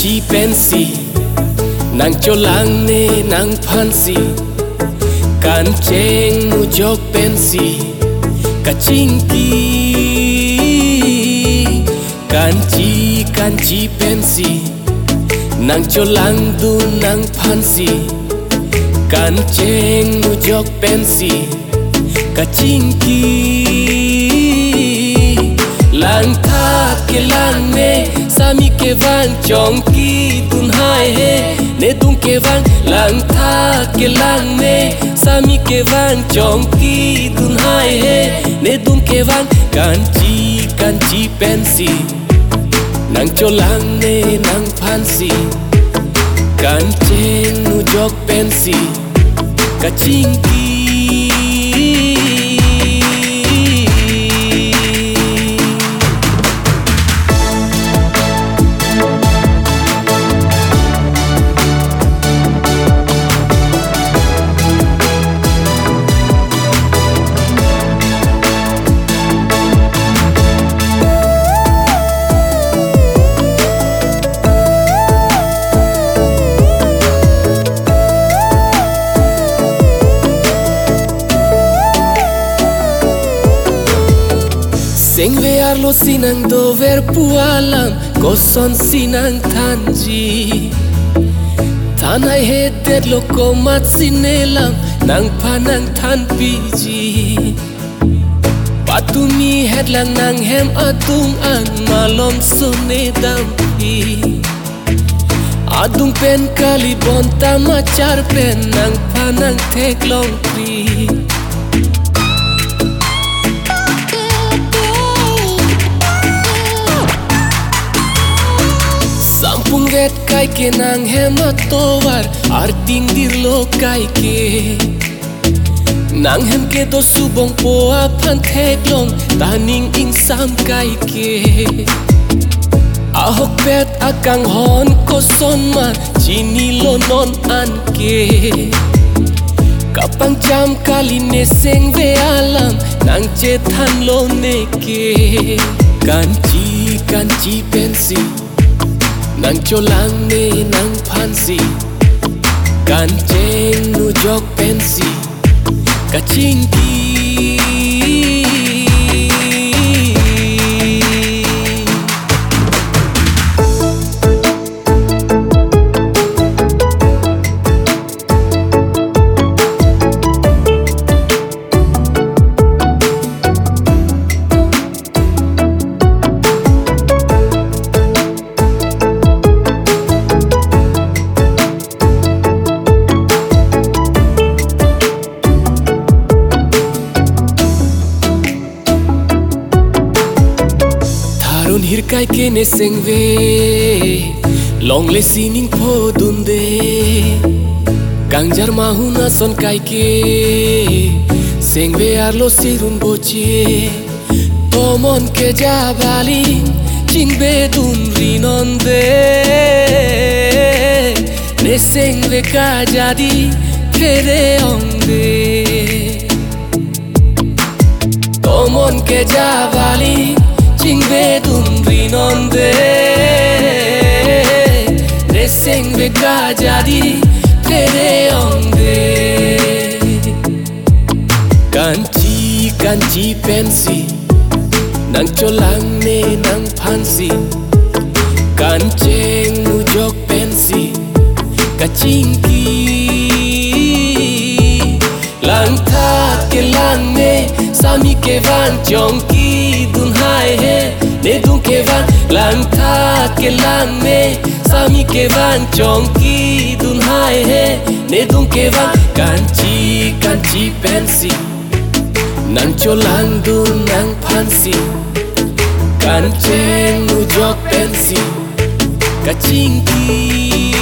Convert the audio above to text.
chi pensi nang cholang ne nang phansi kan cheng mu jok pensi kachingki kan chi pensi nang cholang du nang phansi kan cheng mu jok pensi kachingki lang tha ke lang me sami ke vang chong ki tun hai he ne tung ke vang lang tha ke lang me sami ke vang chong ki tun hai he ne tung ke vang kan chi pensi nang cholang ne nang phansi kan cheng nu jok pensi kachingki Seng vear lo sinang dover pualam koson sinang tanji tanai hedet lo komat sinelam nang panang tan piji patumi hedlang nang hem atung ang malom sone dampi adung pen kali bonta machar pen nang panang teklong pri vet kai ke nang hema towar arting dir lo kai ke nang hem ke to subong po aphan theklong taning ing sam kai ke ahok pet akang hon ko son ma chini lo non an ke kapang jam kali ne seng ve alam nang che than lo ne ke kan chi pensi nang cholang ne nang phansi kan cheng nu jok pensi kachingki hir kai ke ne sengve long le sining pho dunde gangjar mahuna son kai ke sengve arlo sirun boche tomon ke jabali chingbe dun rinonde ne sengve ka jadi khere onde tomon ke jabali chingbe dun rinonde reseng ve ka jadi tere onde kanchi pensi nang cholang ne nang phansi kan cheng nu jok pensi kachingki lang tha ke lang ne sami ke vang chong ki dun hai he ne dun ke vang lang tha ke lang me sami ke vang chong ki dun hai he ne dun ke vang kanchi pensi nang cholang dun nang phansi kan cheng nu jok pensi kachingki